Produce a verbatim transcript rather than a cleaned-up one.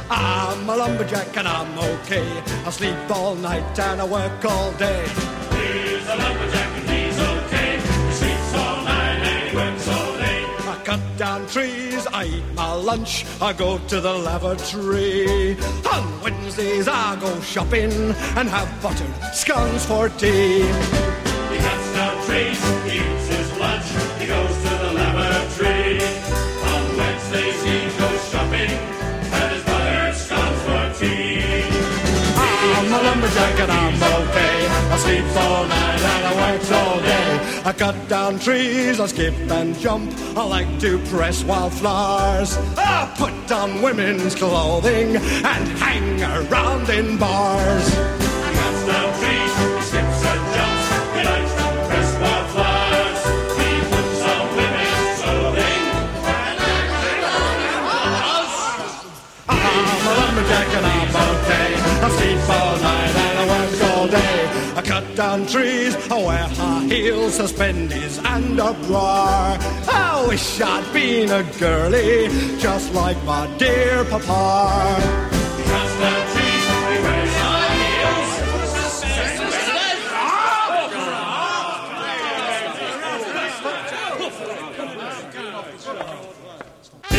I'm a lumberjack and I'm okay. I sleep all night and I work all day. He's a lumberjack and he's okay. He sleeps all night and he works all day. I cut down trees, I eat my lunch, I go to the lavatory. On Wednesdays I go shopping and have buttered scones for tea. He cuts down trees, he eats his lunch, he goes to the lavatory. On Wednesdays he goes shopping and his buttered scones for tea. I'm a lumberjack and I'm okay. I sleep all night and I work all day. I cut down trees, I skip and jump. I like to press wildflowers. I put on women's clothing and hang around in bars. He cuts down trees, he skips and jumps. He likes to press wildflowers. He puts on women's clothing and hangs around in bars. I'm a lumberjack and I'm okay. I sleep all night and I work all day. I cut down trees, I wear high heels, suspenders and a bra. I wish I'd been a girlie, just like my dear papa. He cuts down trees, he wears high heels, suspenders.